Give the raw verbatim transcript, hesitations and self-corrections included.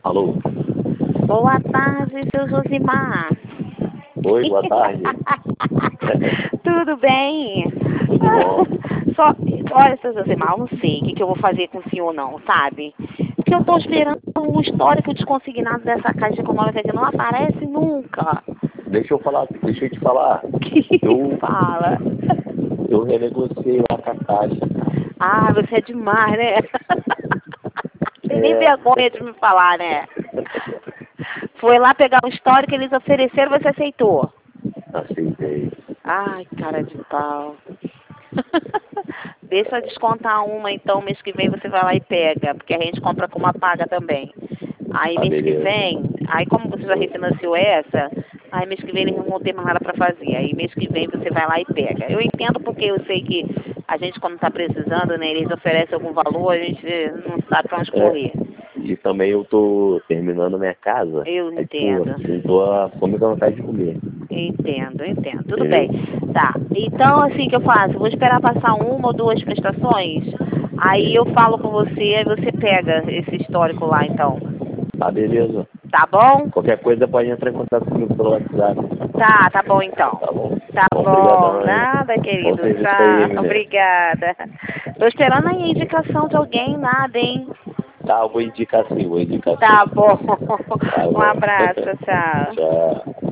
Alô? Boa tarde, seu Josimar. Oi, boa tarde. Tudo bem? Tudo bom? Só, olha, seu Josimar, eu não sei o que, que eu vou fazer com o senhor não, sabe? Porque eu tô esperando o histórico desconsignado dessa Caixa Econômica que não aparece nunca. Deixa eu falar, deixa eu te falar. Eu, Fala. eu renegociei lá com a Caixa, cara. Ah, você é demais, né? Tem nem É. vergonha de me falar, né? Foi lá pegar o histórico, eles ofereceram, você aceitou. Aceitei. Ai, cara de pau. Deixa eu descontar uma, então mês que vem você vai lá e pega, porque a gente compra com uma paga também. Aí Tá, mês que beleza. vem, aí como você já refinanciou essa, aí mês que vem eles não vão ter mais nada pra fazer. Aí mês que vem você vai lá e pega. Eu entendo porque eu sei que a gente quando tá precisando, né, eles oferecem algum valor, a gente não sabe pra onde É. correr. E também eu tô terminando minha casa. Eu Aí, pô, entendo. juntou a fome com a vontade de comer. Entendo, entendo. Tudo Entendeu? bem. Tá. Então, assim que eu faço, vou esperar passar uma ou duas prestações. Aí eu falo com você, aí você pega esse histórico lá, então. Tá, beleza. Tá bom? Qualquer coisa pode entrar em contato comigo pelo WhatsApp. Tá, tá bom então. Tá bom? Tá Bom, bom. obrigadão, hein? Nada, Bom querido. serviço aí, Tchau. menino. Obrigada. Tô esperando aí a indicação de alguém, nada, hein? Tá, eu vou indicar sim, vou indicar sim. Tá bom. Tá Um bom. abraço, tchau. Tchau.